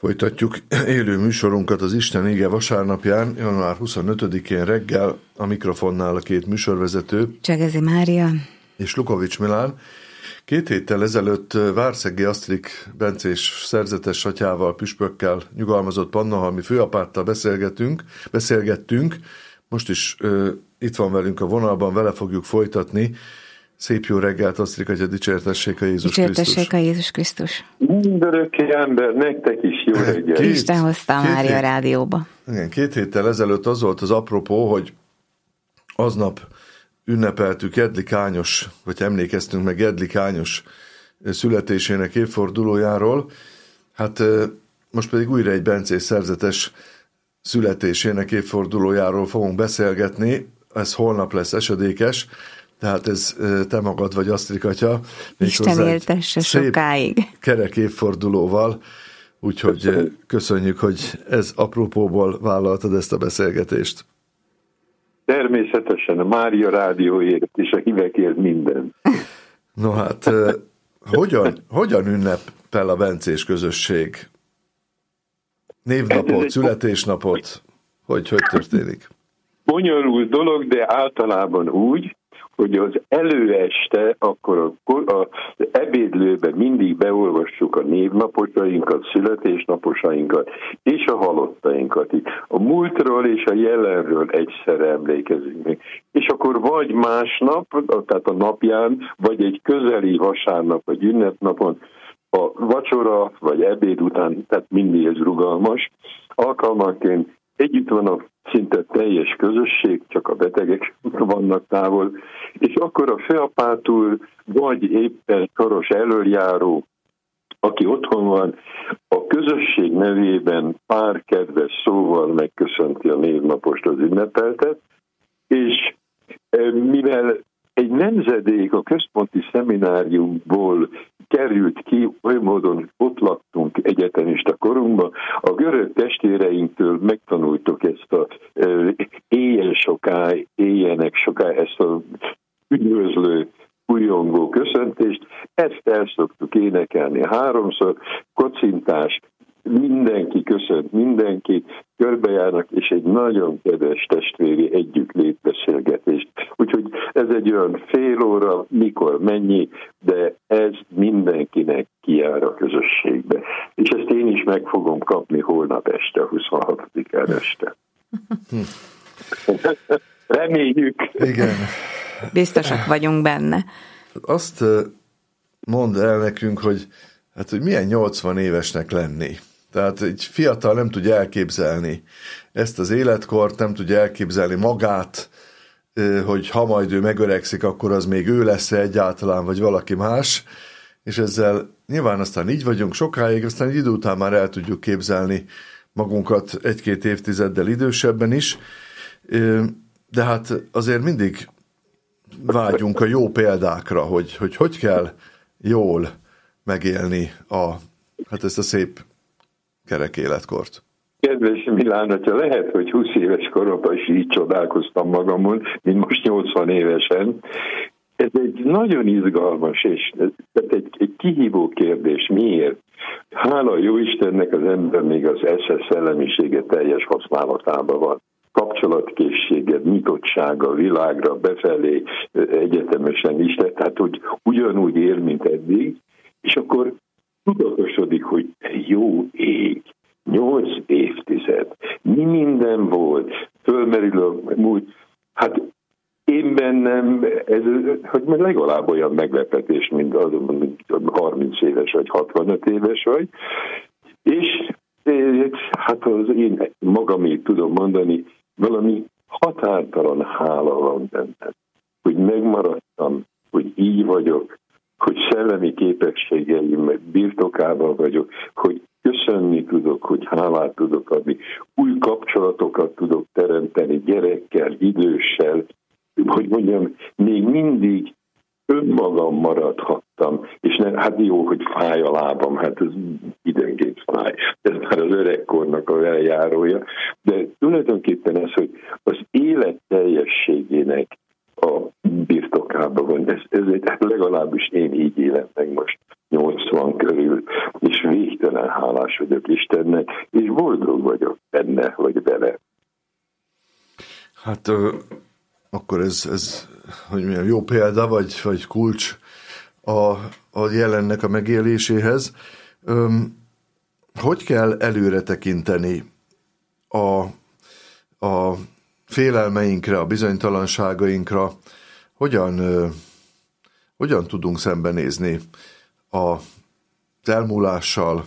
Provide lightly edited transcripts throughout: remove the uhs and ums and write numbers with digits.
Folytatjuk élő műsorunkat az Isten ége vasárnapján, január 25-én reggel, a mikrofonnál a két műsorvezető, Csegezi Mária és Lukovics Milán. 2 héttel ezelőtt Várszegi Asztrik bencés szerzetes atyával, püspökkel, nyugalmazott Pannahalmi főapáttal beszélgettünk. Most is itt van velünk a vonalban, vele fogjuk folytatni. Szép jó reggelt, Asztrik atya, dicsértessék a Jézus Krisztus. Dicsértessék a Jézus Krisztus. Mindörökké ember, nektek is jó reggelt. Isten hozta a Mária rádióba. Igen, 2 héttel ezelőtt az volt az apropó, hogy aznap ünnepeltük Jedlik Ányos, vagy emlékeztünk meg Jedlik Ányos születésének évfordulójáról. Hát most pedig újra egy bencés szerzetes születésének évfordulójáról fogunk beszélgetni. Ez holnap lesz esedékes, tehát ez te magad vagy, Asztrik atya. Isten éltesse sokáig. Kerek évfordulóval, úgyhogy köszönjük, hogy ez apropóból vállaltad ezt a beszélgetést. Természetesen a Mária rádióért és a hívekért minden. No hát, hogyan ünnepel a bencés közösség? Névnapot, születésnapot? Hogy történik? Bonyolult dolog, de általában úgy, hogy az előeste, akkor az ebédlőben mindig beolvassuk a névnaposainkat, születésnaposainkat és a halottainkat. A múltról és a jelenről egyszerre emlékezünk meg. És akkor vagy másnap, tehát a napján, vagy egy közeli vasárnap, vagy ünnepnapon, a vacsora, vagy ebéd után, tehát mindig ez rugalmas, alkalmanként együtt van a szinte teljes közösség, csak a betegek vannak távol, és akkor a főapától vagy éppen soros elöljáró, aki otthon van, a közösség nevében pár kedves szóval megköszönti a névnapost, az ünnepeltet, és mivel egy nemzedék a központi szemináriumból került ki, oly módon ott laktunk egyetemista korunkban, a görög testvéreinktől megtanultuk ezt a éljenek soká, ezt a üdvözlő, újongó köszöntést. Ezt el szoktuk énekelni 3-szor, kocintás, mindenki köszönt mindenkit, körbejárnak, és egy nagyon kedves testvéri együttlét beszélgetést. Úgyhogy ez egy olyan fél óra, mikor mennyi, de ez mindenkinek kijár a közösségbe. És ezt én is meg fogom kapni holnap este, 26-án este. Reméljük. Igen. Biztosak vagyunk benne. Azt mondd el nekünk, hogy milyen 80 évesnek lenni. Tehát egy fiatal nem tudja elképzelni ezt az életkort, nem tudja elképzelni magát, hogy ha majd ő megöregszik, akkor az még ő lesz egyáltalán, vagy valaki más, és ezzel nyilván aztán így vagyunk sokáig, aztán egy idő után már el tudjuk képzelni magunkat 1-2 évtizeddel idősebben is, de hát azért mindig vágyunk a jó példákra, hogy kell jól megélni ezt a szép kerek életkort. Kedves Milán, hogyha lehet, hogy 20 éves koromban is így csodálkoztam magamon, mint most 80 évesen. Ez egy nagyon izgalmas és egy kihívó kérdés. Miért? Hála jó Istennek az ember még az SS szellemisége teljes használatában van. Kapcsolatkészsége, nyitottsága világra, befelé egyetemesen is, tehát hogy ugyanúgy él, mint eddig, és akkor tudatosodik, hogy hogy jó ég, 8 évtized, mi minden volt, fölmerül a múlt, hát én bennem, ez hogy legalább olyan meglepetés, mint 30 éves vagy 65 éves vagy, és hát az én magamét tudom mondani, valami határtalan hála van bennem, hogy megmaradtam, hogy így vagyok, hogy szellemi képességeim birtokában vagyok, hogy köszönni tudok, hogy hálát tudok adni, új kapcsolatokat tudok teremteni gyerekkel, időssel, hogy mondjam, még mindig önmagam maradhattam, és hát jó, hogy fáj a lábam, hát ez időnként fáj, ez már az öregkornak a eljárója, de tulajdonképpen ez, hogy az élet teljességének a birtokában van, ez legalábbis én így élem meg most 80 körül, és végtelen végtelen hálás vagyok Istennek, és boldog vagyok benne, vagy vele. Hát akkor ez hogy milyen jó példa, vagy kulcs a jelennek a megéléséhez. Hogy kell előre tekinteni a félelmeinkre, a bizonytalanságainkra? Hogyan tudunk szembenézni az elmúlással?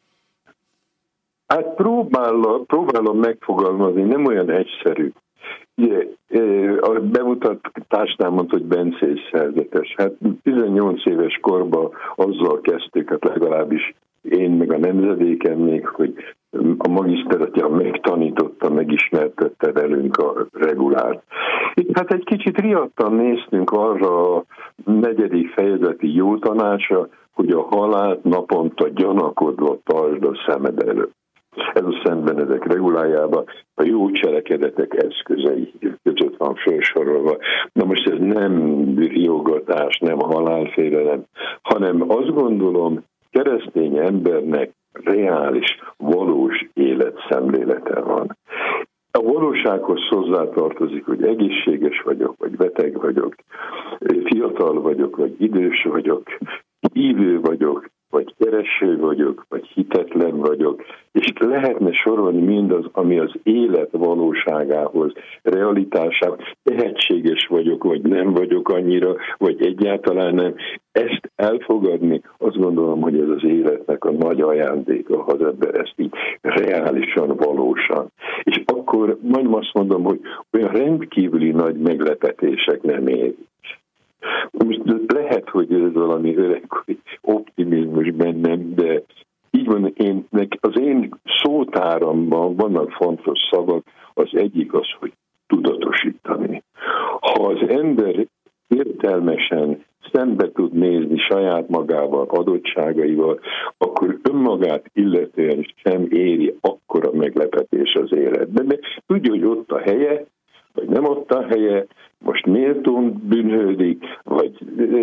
Hát próbálom megfogalmazni, nem olyan egyszerű. Ugye, a bemutatásnál mondta, hogy bencés szerzetes. Hát 18 éves korban azzal kezdtük, hát legalábbis én meg a nemzedékem még, hogy a magiszteratja megtanította, megismertette velünk a regulát. Itt hát egy kicsit riadtan néztünk arra a 4. fejezeti jó tanácsa, hogy a halált naponta gyanakodva tartsd a szemed előtt. Ez a Szentbenedek regulájában a jó cselekedetek eszközei között van felsorolva. Na most ez nem riogatás, nem halálfélelem, hanem azt gondolom, keresztény embernek reális, valós életszemlélete van. A valósághoz hozzátartozik, hogy egészséges vagyok, vagy beteg vagyok, fiatal vagyok, vagy idős vagyok, hívő vagyok, vagy kereső vagyok, vagy hitetlen vagyok, és lehetne sorolni mindaz, ami az élet valóságához, realitásához, tehetséges vagyok, vagy nem vagyok annyira, vagy egyáltalán nem. Ezt elfogadni, azt gondolom, hogy ez az életnek a nagy ajándéka, ha az ember ezt így reálisan, valósan. És akkor majd azt mondom, hogy olyan rendkívüli nagy meglepetések nem érik. Most lehet, hogy ez valami öreg optimizmus bennem, de így van, az én szótáramban vannak fontos szavak, az egyik az, hogy tudatosítani. Ha az ember értelmesen szembe tud nézni saját magával, adottságaival, akkor önmagát illetően sem éri akkora meglepetés az életben. De tudja, hogy ott a helye, vagy nem ott a helye, most méltón bűnhődik, vagy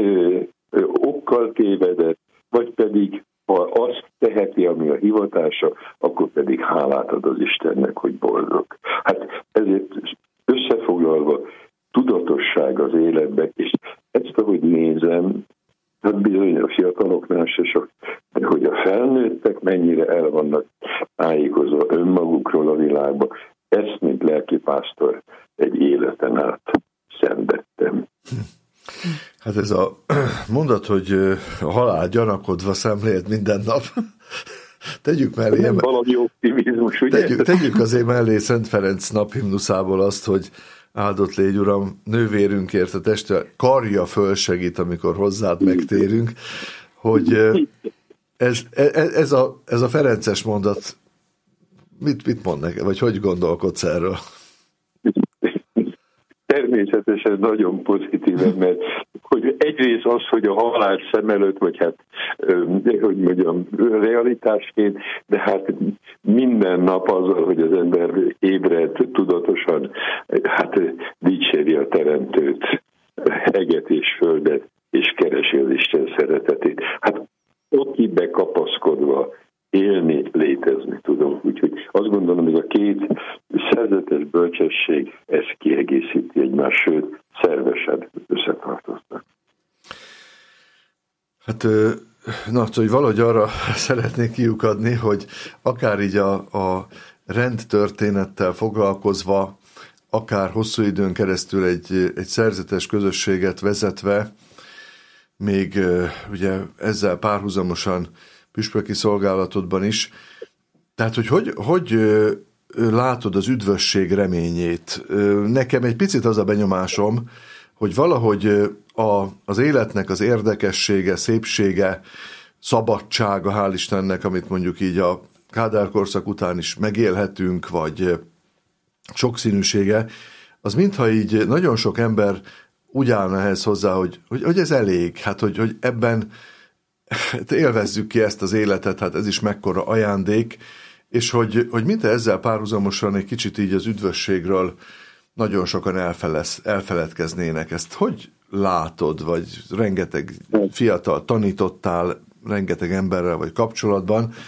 okkal tévedett, vagy pedig ha azt teheti, ami a hivatása, akkor pedig hálát ad az Istennek, hogy boldog. Hát ezért összefoglalva tudatosság az életben, és ezt, ahogy nézem, hát bizony a fiataloknál se sok, de hogy a felnőttek mennyire el vannak tájékozva önmagukról a világban, ezt, mint lelkipásztor, egy életen át szenvedtem. Hát ez a mondat, hogy a halál gyanakodva szemlélt minden nap, tegyük mellé. Nem valami optimizmus, ugye? Tegyük azért mellé Szent Ferenc naphimnuszából azt, hogy áldott légy, Uram, nővérünkért a teste karja fölsegít, amikor hozzád megtérünk, hogy ez a ferences mondat mit mond neked, vagy hogy gondolkodsz erről? Természetesen nagyon pozitíven, mert hogy egyrészt az, hogy a halál szem előtt, vagy hát, hogy mondjam, realitásként, de hát minden nap azzal, hogy az ember ébred, tudatosan, hát dicséri a Teremtőt, eget és földet, és keresi az Isten szeretetét. Hát ott így bekapaszkodva élni, létezni tudom. Úgyhogy azt gondolom, hogy ez a két szerzetes bölcsesség, ez kiegészíti egymást, sőt, szervesen összetartoznak. Hát, hogy valahogy arra szeretnék kiukadni, hogy akár így a rendtörténettel foglalkozva, akár hosszú időn keresztül egy szerzetes közösséget vezetve, még ugye ezzel párhuzamosan püspöki szolgálatodban is. Tehát, hogy látod az üdvösség reményét? Nekem egy picit az a benyomásom, hogy valahogy az életnek az érdekessége, szépsége, szabadsága, hál' Istennek, amit mondjuk így a Kádár korszak után is megélhetünk, vagy sokszínűsége, az mintha így nagyon sok ember úgy állna ehhez hozzá, hogy ez elég, hát hogy ebben élvezzük ki ezt az életet, hát ez is mekkora ajándék, és hogy mintha ezzel párhuzamosan egy kicsit így az üdvösségről nagyon sokan elfeledkeznének. Ezt hogy látod, vagy rengeteg fiatal tanítottál, rengeteg emberrel vagy kapcsolatban,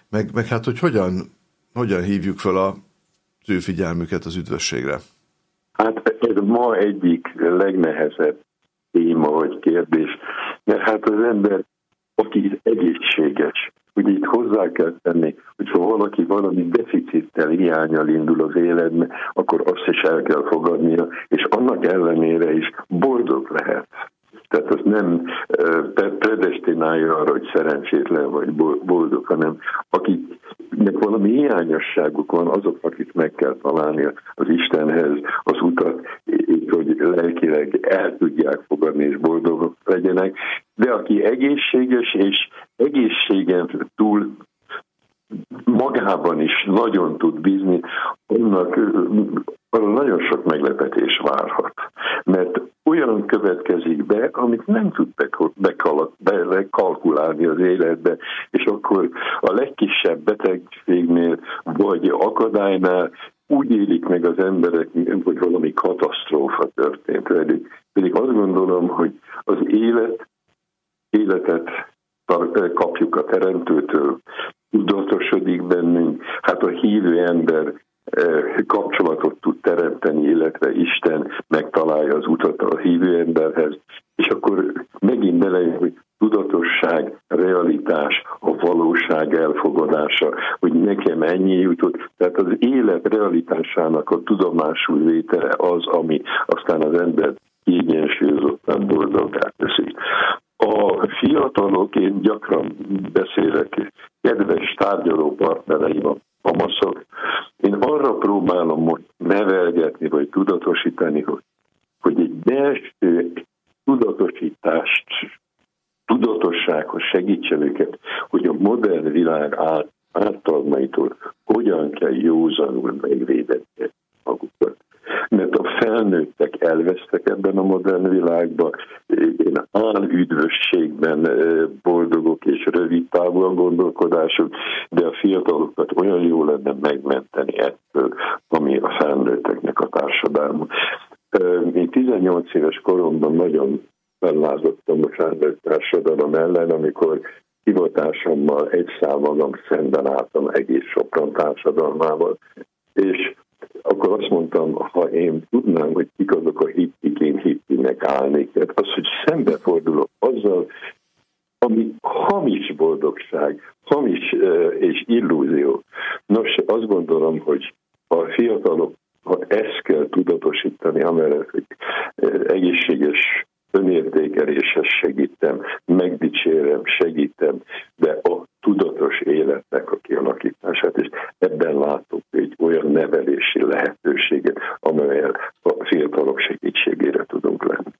meg hát, hogy hogyan hívjuk fel az ő figyelmüket az üdvösségre? Hát ez ma egyik legnehezebb téma vagy kérdés, mert hát az ember, aki egészséges, ugye itt hozzá kell tenni, hogyha valaki valami deficittel, hiánnyal indul az életbe, akkor azt is el kell fogadnia, és annak ellenére is boldog lehet. Tehát az nem predestinálja arra, hogy szerencsétlen vagy boldog, hanem akiknek valami hiányosságuk van, azoknak is meg kell találni az Istenhez az utat, hogy lelkileg el tudják fogadni és boldogok legyenek. De aki egészséges és egészségen túl magában is nagyon tud bízni, annak nagyon sok meglepetés várhat. Mert olyan következik be, amit nem tud bekalkulálni az életbe, és akkor a legkisebb betegségnél vagy akadálynál úgy élik meg az emberek, hogy valami katasztrófa történt velük. Pedig azt gondolom, hogy az életet kapjuk a Teremtőtől, tudatosodik bennünk, hát a hívő ember kapcsolatot tud teremteni, illetve Isten megtalálja az utat a hívő emberhez, és akkor megint belejön, hogy tudatosság, realitás, a valóság elfogadása, hogy nekem ennyi jutott. Tehát az élet realitásának a tudomásul vétele az, ami aztán az ember kiegyensúlyozottan boldoggá teszi. A fiatalok, én gyakran beszélek, kedves tárgyaló partnereim, a kamaszok, én arra próbálom most nevelgetni, vagy tudatosítani, hogy egy belső tudatossághoz segítsen őket, hogy a modern világ ártalmaitól hogyan kell józanul megvédeni magukat. Mert a felnőttek elvesztek ebben a modern világban, én álüdvösségben boldogok és rövid távú a gondolkodásuk, de a fiatalokat olyan jó lenne megmenteni ettől, ami a felnőtteknek a társadalma. Én 18 éves koromban nagyon fellázadtam a felnőtt társadalom ellen, amikor hivatásommal egy számban szemben álltam egész Sopron társadalmával, és akkor azt mondtam, ha én tudnám, hogy kik azok a hippik, én hippinek állnék. Tehát az, hogy szembefordulok azzal, ami hamis boldogság, hamis és illúzió. Nos, azt gondolom, hogy a fiatalok, ha ezt kell tudatosítani, amellett, hogy egészséges önértékeléshez segítem, megdicsérem, segítem, de a tudatos életnek a kialakítását, és ebben látok egy olyan nevelési lehetőséget, amelyel a fiatalok segítségére tudunk lenni.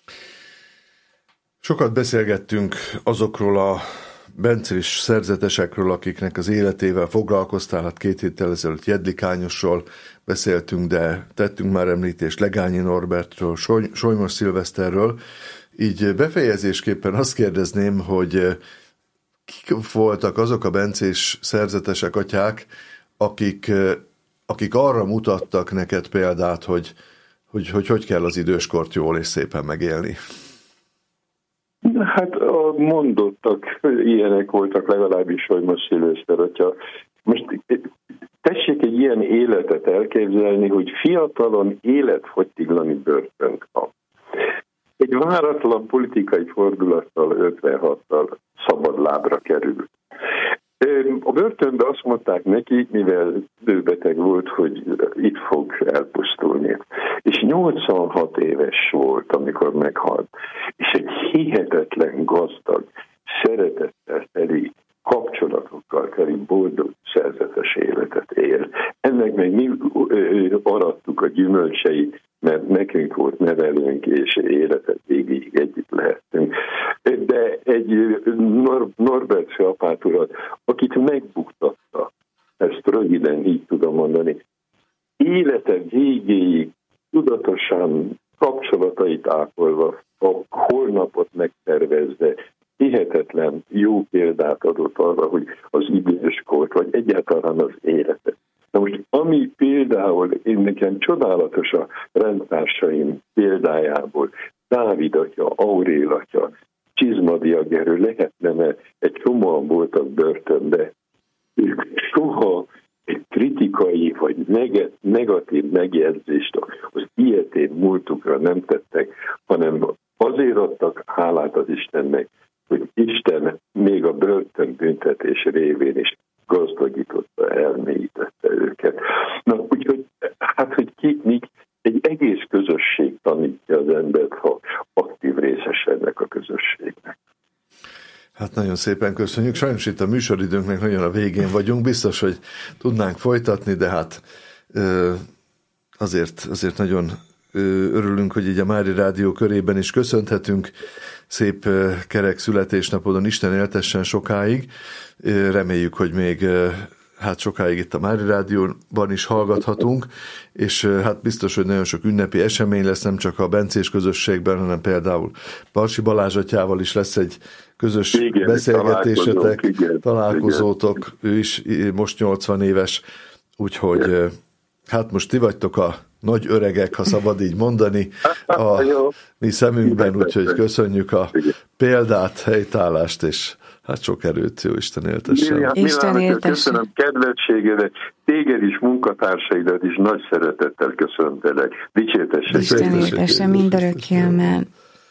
Sokat beszélgettünk azokról a bencés szerzetesekről, akiknek az életével foglalkoztál, hát 2 héttel ezelőtt Jedlik Ányosról beszéltünk, de tettünk már említést Legányi Norbertről, Solymos Szilveszterről. Így befejezésképpen azt kérdezném, hogy kik voltak azok a bencés szerzetesek, atyák, akik arra mutattak neked példát, hogy kell az időskort jól és szépen megélni? Hát a mondottak ilyenek voltak, legalábbis Solymos Szilveszter atya. Most tessék egy ilyen életet elképzelni, hogy fiatalon életfogytiglani börtönt kap. Egy váratlan politikai fordulattal 56-tal szabad lábra került. A börtönben azt mondták neki, mivel ő beteg volt, hogy itt fog elpusztulni. És 86 éves volt, amikor meghalt. És egy hihetetlen gazdag, szeretettel teli, kapcsolatokkal teli, boldog szerzetes életet él. Ennek meg mi arattuk a gyümölcseit, mert nekünk volt nevelőnk, és életet végig együtt lehettünk. De egy Norbert Főapát urat, akit megbuktatta, ezt röviden így tudom mondani, élete végéig tudatosan kapcsolatait ápolva, a holnapot megtervezve, hihetetlen jó példát adott arra, hogy az időskort, vagy egyáltalán az életet. Na most, ami például én nekem csodálatos a rendtársaim példájából, Dávid atya, Aurél atya, Csizmadia Gerő, lehetne, mert egy csomóan voltak börtönbe, soha egy kritikai vagy negatív megjegyzést az ilyetén múltukra nem tettek, hanem azért adtak hálát az Istennek, hogy Isten még a börtönbüntetés révén is gazdagította, elmélyítette őket. Na, úgyhogy, hát, hogy kik egy egész közösség tanítja az embert, ha aktív részes ennek a közösségnek. Hát nagyon szépen köszönjük. Sajnos itt a műsoridőnknek nagyon a végén vagyunk. Biztos, hogy tudnánk folytatni, de hát azért nagyon örülünk, hogy így a Mária Rádió körében is köszönhetünk. Szép kerek születésnapodon, Isten éltessen sokáig. Reméljük, hogy még hát sokáig itt a Mária Rádióban is hallgathatunk, és hát biztos, hogy nagyon sok ünnepi esemény lesz, nem csak a bencés közösségben, hanem például Balsi Balázs atyával is lesz egy közös beszélgetésetek, találkozótok, igen. Ő is most 80 éves, úgyhogy hát most ti vagytok a nagy öregek, ha szabad így mondani, a mi szemünkben, úgyhogy köszönjük a példát, helytállást, és hát sok erőt, jó Isten éltessen. Isten éltessen. Köszönöm kedvességedet, téged is, munkatársaidat is nagy szeretettel köszöntelek. Dicsértessék. Isten éltessen mindörökké, amen.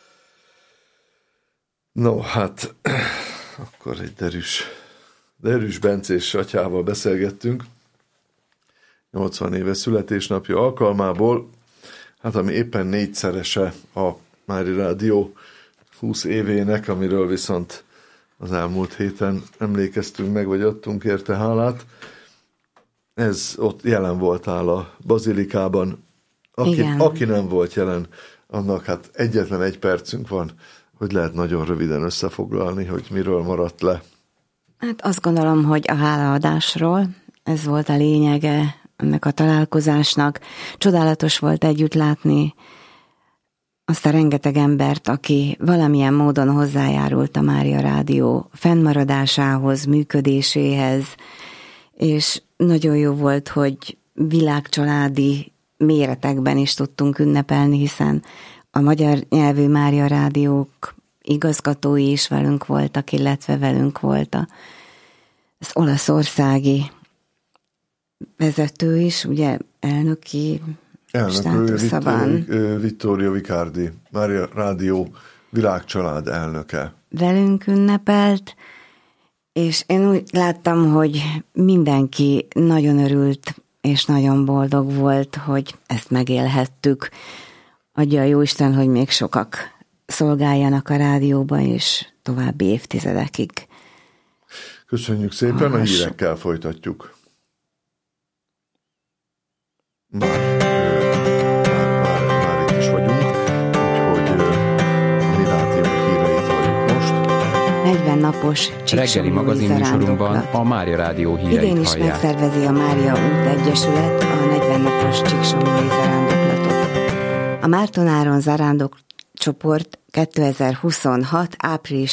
No, hát akkor egy derűs bencés atyával beszélgettünk 80 éves születésnapja alkalmából, hát ami éppen 4-szerese a Mária Rádió 20 évének, amiről viszont az elmúlt héten emlékeztünk meg, vagy adtunk érte hálát. Ez ott jelen voltál a bazilikában. Aki nem volt jelen, annak hát egyetlen egy percünk van, hogy lehet nagyon röviden összefoglalni, hogy miről maradt le. Hát azt gondolom, hogy a hálaadásról, ez volt a lényege ennek a találkozásnak. Csodálatos volt együtt látni azt a rengeteg embert, aki valamilyen módon hozzájárult a Mária Rádió fennmaradásához, működéséhez, és nagyon jó volt, hogy világcsaládi méretekben is tudtunk ünnepelni, hiszen a magyar nyelvű Mária Rádiók igazgatói is velünk voltak, illetve velünk volt az olaszországi vezető is, ugye elnöki státuszban. Vittorio Vicardi, Mária Rádió világcsalád elnöke. Velünk ünnepelt, és én úgy láttam, hogy mindenki nagyon örült, és nagyon boldog volt, hogy ezt megélhettük. Adja a Jóisten, hogy még sokak szolgáljanak a rádióban, és további évtizedekig. Köszönjük szépen, a hírekkel folytatjuk. Már itt is vagyunk, úgyhogy a mi rádió híreit halljuk most. 40 napos reggeli magazinműsorunkban a Mária Rádió híreit idén is hallják. Megszervezi a Mária Út Egyesület a 40 napos csíksomlyói zarándoklatot. A Márton Áron zarándokcsoport 2026. április